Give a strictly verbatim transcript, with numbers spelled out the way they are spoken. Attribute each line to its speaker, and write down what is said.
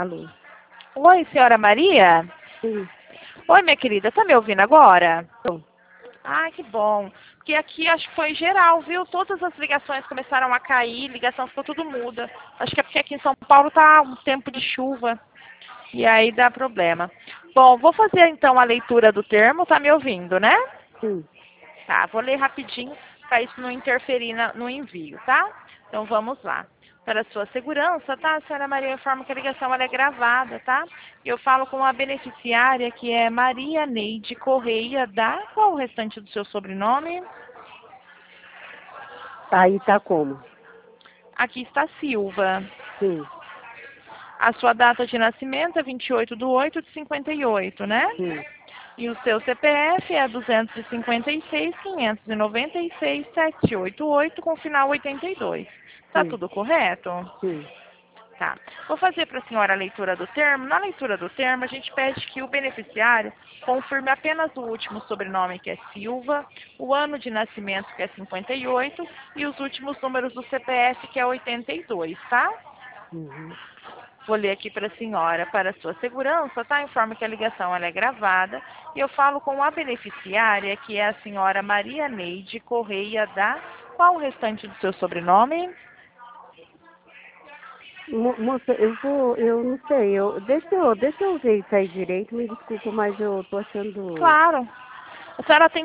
Speaker 1: Alô?
Speaker 2: Oi, senhora Maria?
Speaker 1: Sim.
Speaker 2: Oi, minha querida, tá me ouvindo agora?
Speaker 1: Bom,
Speaker 2: Ah, que bom. Porque aqui acho que foi geral, viu? Todas as ligações começaram a cair, ligação ficou tudo muda. Acho que é porque aqui em São Paulo tá um tempo de chuva. E aí dá problema. Bom, vou fazer então a leitura do termo, tá me ouvindo, né?
Speaker 1: sim.
Speaker 2: Tá, vou ler rapidinho para isso não interferir na- no envio, tá? Então vamos lá. Para a sua segurança, tá? A senhora Maria informa que a ligação ela é gravada, tá? E eu falo com a beneficiária que é Maria Neide Correia da... Qual o restante do seu sobrenome?
Speaker 1: Aí tá como?
Speaker 2: Aqui está Silva.
Speaker 1: Sim,
Speaker 2: A sua data de nascimento é vinte e oito de oito de cinquenta e oito, né?
Speaker 1: sim,
Speaker 2: E o seu C P F é duzentos e cinquenta e seis, quinhentos e noventa e seis, setecentos e oitenta e oito com final oitenta e dois. Tá
Speaker 1: sim,
Speaker 2: tudo correto?
Speaker 1: sim.
Speaker 2: Tá. Vou fazer para a senhora a leitura do termo. Na leitura do termo, a gente pede que o beneficiário confirme apenas o último sobrenome, que é Silva, o ano de nascimento, que é cinquenta e oito, e os últimos números do C P F, que é oitenta e dois, tá?
Speaker 1: Uhum.
Speaker 2: Vou ler aqui para a senhora, para a sua segurança, tá? Informa que a ligação ela é gravada e eu falo com a beneficiária, que é a senhora Maria Neide Correia da... Qual o restante do seu sobrenome?
Speaker 1: Mo- Moça, eu vou, eu não sei, eu, deixa eu, deixa eu ver isso aí direito, me desculpa, mas eu tô achando.
Speaker 2: Claro. A senhora tem